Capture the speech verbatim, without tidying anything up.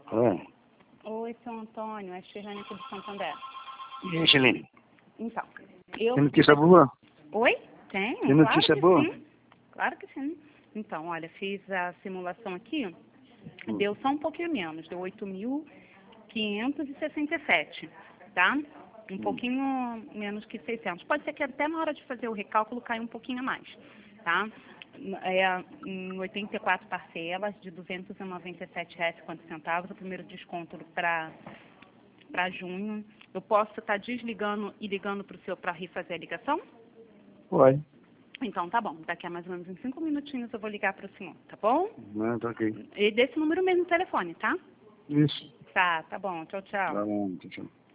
É. Oi, seu Antônio, é Shirlane aqui do Santander. E aí, Shirlene? Então, eu... Tem notícia boa? Oi? Tem, Tem claro notícia que boa? sim. Claro que sim. Então, olha, fiz a simulação aqui, deu só um pouquinho menos, deu oito mil quinhentos e sessenta e sete, tá? Um pouquinho menos que seiscentos. Pode ser que até na hora de fazer o recálculo caia um pouquinho a mais, tá? É, em oitenta e quatro parcelas de duzentos e noventa e sete reais e cinquenta centavos, o primeiro desconto para para junho. Eu posso estar desligando e ligando para o seu para refazer a ligação? Pode. Então tá bom, daqui a mais ou menos uns cinco minutinhos eu vou ligar para o senhor, tá bom? Não, tá ok. E desse número mesmo no telefone, tá? Isso. Tá, tá bom, tchau, tchau. Tá bom, tchau, tchau.